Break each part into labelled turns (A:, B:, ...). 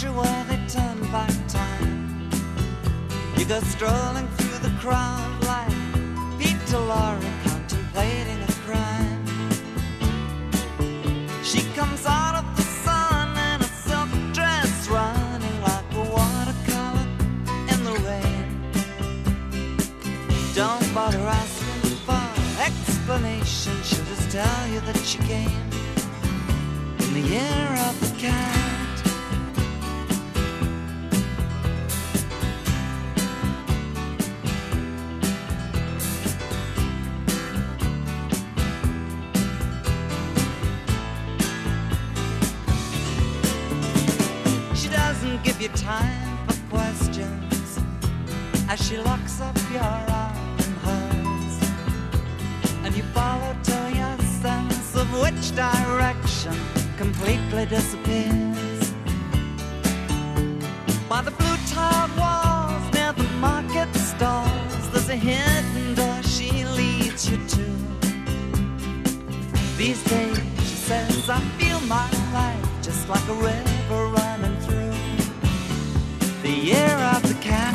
A: country where they turn back time. You go strolling through the crowd like Peter Lorre contemplating a crime. She comes out of the sun in a silk dress, running like a watercolor in the rain. Don't bother asking for explanation, she'll just tell you that she came in the year of the cat. She doesn't give you time for questions as she locks up your arm in hers, and you follow till your sense of which direction completely disappears. By the blue tiled walls near the market stalls, there's a hidden door she leads you to. These days, she says, I feel my life just like a river running through the year of the cat.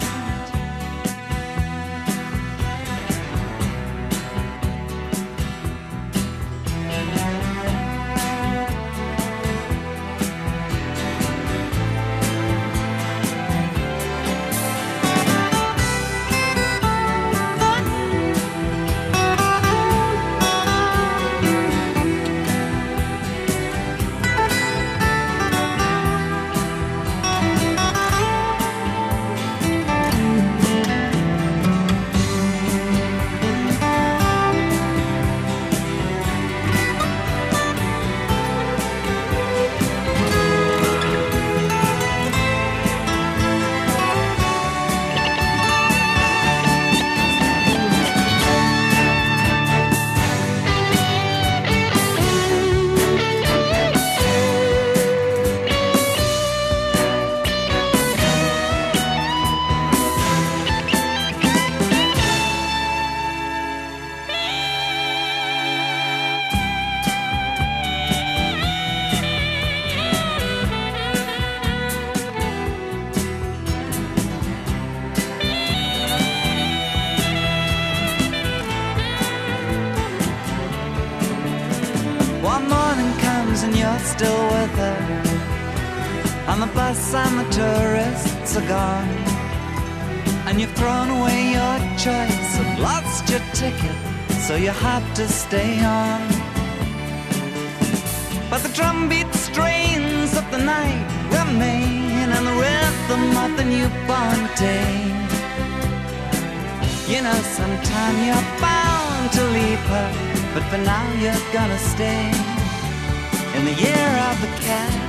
A: One morning comes and you're still with her, and the bus and the tourists are gone, and you've thrown away your choice and lost your ticket, so you have to stay on. But the drumbeat strains of the night remain, and the rhythm of the newborn day. You know sometime you're bound to leave her, but for now you're gonna stay in the year of the cat.